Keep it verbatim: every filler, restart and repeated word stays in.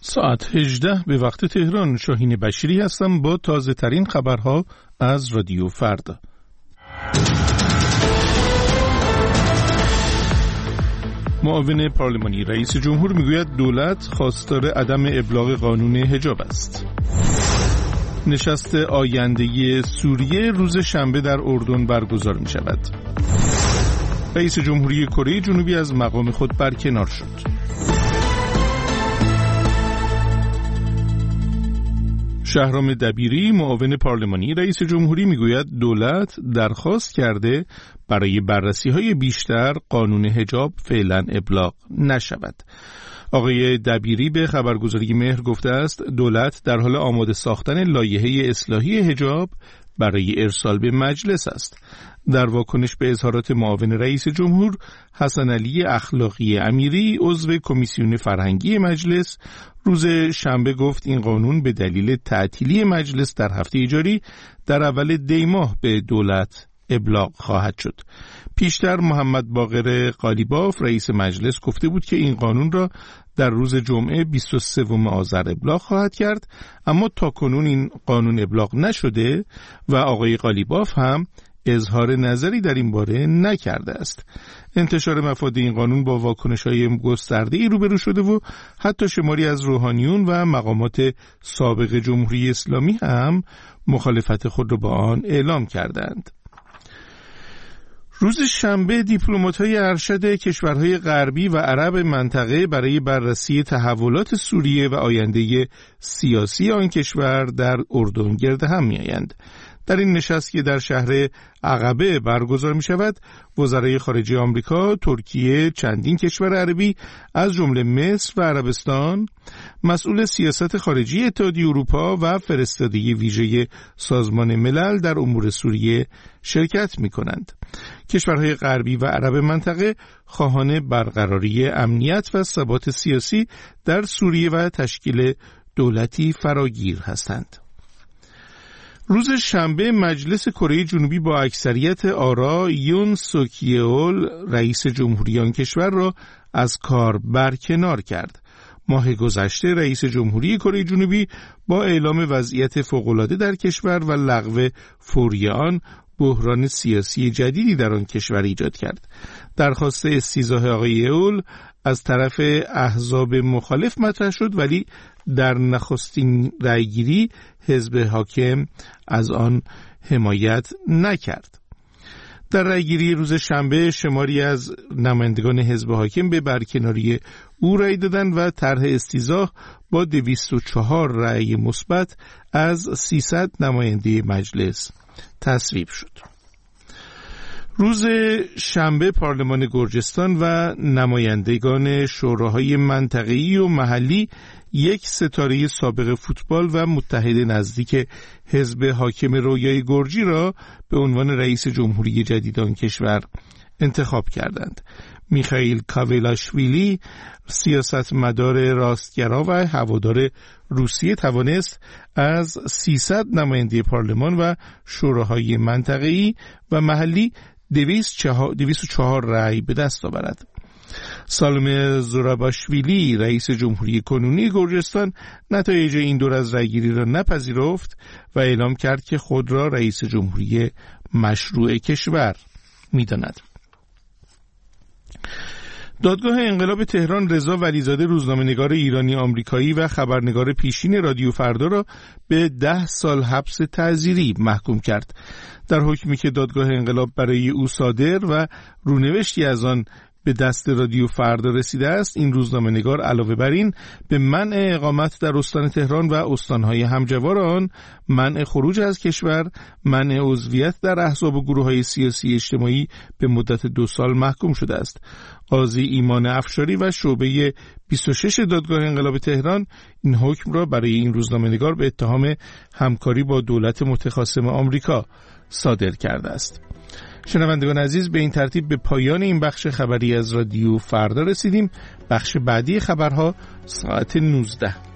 ساعت هجده به وقت تهران. شاهین بشیری هستم با تازه ترین خبرها از رادیو فردا. معاون پارلمانی رئیس جمهور میگوید دولت خواستار عدم ابلاغ قانون حجاب است. نشست آینده سوریه روز شنبه در اردن برگزار می شود. رئیس جمهوری کره جنوبی از مقام خود برکنار شد. شهرام دبیری معاون پارلمانی رئیس جمهوری میگوید دولت درخواست کرده برای بررسی‌های بیشتر قانون حجاب فعلا ابلاغ نشود. آقای دبیری به خبرگزاری مهر گفته است دولت در حال آماده ساختن لایحه اصلاحی حجاب برای ارسال به مجلس است. در واکنش به اظهارات معاون رئیس جمهور، حسن علی اخلاقی امیری عضو کمیسیون فرهنگی مجلس روز شنبه گفت این قانون به دلیل تعطیلی مجلس در هفته جاری در اول دی ماه به دولت ابلاغ خواهد شد. پیشتر محمد باقر قالیباف رئیس مجلس گفته بود که این قانون را در روز جمعه بیست و سوم آذر ابلاغ خواهد کرد، اما تاکنون این قانون ابلاغ نشده و آقای قالیباف هم اظهار نظری در این باره نکرده است. انتشار مفاد این قانون با واکنش‌های گسترده‌ای روبرو شده و حتی شماری از روحانیون و مقامات سابق جمهوری اسلامی هم مخالفت خود را با آن اعلام کردند. روز شنبه دیپلمات‌های ارشد کشورهای غربی و عرب منطقه برای بررسی تحولات سوریه و آینده سیاسی آن کشور در اردن گرد هم می‌آیند. در این نشست که در شهر عقبه برگزار می شود، وزرای خارجه آمریکا، ترکیه، چندین کشور عربی از جمله مصر و عربستان، مسئول سیاست خارجی اتحادیه اروپا و فرستاده ویژه سازمان ملل در امور سوریه شرکت می کنند. کشورهای غربی و عرب منطقه خواهان برقراری امنیت و ثبات سیاسی در سوریه و تشکیل دولتی فراگیر هستند. روز شنبه مجلس کره جنوبی با اکثریت آرا یون سوک یئول رئیس جمهوری آن کشور را از کار برکنار کرد. ماه گذشته رئیس جمهوری کره جنوبی با اعلام وضعیت فوق‌العاده در کشور و لغو فوری آن بحران سیاسی جدیدی در آن کشور ایجاد کرد. درخواست استیضاح آقای یئول از طرف احزاب مخالف مطرح شد، ولی در نخستین رأیگیری حزب حاکم از آن حمایت نکرد. در رأیگیری روز شنبه شماری از نمایندگان حزب حاکم به برکناری او رأی دادند و طرح استیضاح با دویست و چهار رأی مثبت از سیصد نماینده مجلس تصویب شد. روز شنبه پارلمان گرجستان و نمایندگان شوراهای منطقه‌ای و محلی یک ستاره سابق فوتبال و متحد نزدیک حزب حاکم رویای گرجی را به عنوان رئیس جمهوری جدید آن کشور انتخاب کردند. میخائیل کاولاشویلی سیاستمدار راستگرا و هوادار روسیه توانست از سیصد نماینده پارلمان و شوراهای منطقه‌ای و محلی دویست و چهار رأی به دست آورد. سالم زوراباشویلی رئیس جمهوری کنونی گرجستان نتایج این دور از رأیگیری را نپذیرفت و اعلام کرد که خود را رئیس جمهوری مشروع کشور می‌داند. دادگاه انقلاب تهران رضا ولیزاده روزنامه‌نگار ایرانی آمریکایی و خبرنگار پیشین رادیو فردا را به ده سال حبس تعزیری محکوم کرد. در حکمی که دادگاه انقلاب برای او صادر و رونوشتی از آن به دست رادیو فردا رسیده است، این روزنامه‌نگار علاوه بر این به منع اقامت در استان تهران و استانهای همجوار آن، منع خروج از کشور، منع عضویت در احزاب و گروه‌های سیاسی اجتماعی به مدت دو سال محکوم شده است. قاضی ایمان افشاری و شعبه بیست و شش دادگاه انقلاب تهران این حکم را برای این روزنامه‌نگار به اتهام همکاری با دولت متخاصم آمریکا صادر کرده است. شنوندگان عزیز، به این ترتیب به پایان این بخش خبری از رادیو فردا رسیدیم. بخش بعدی خبرها ساعت نوزده.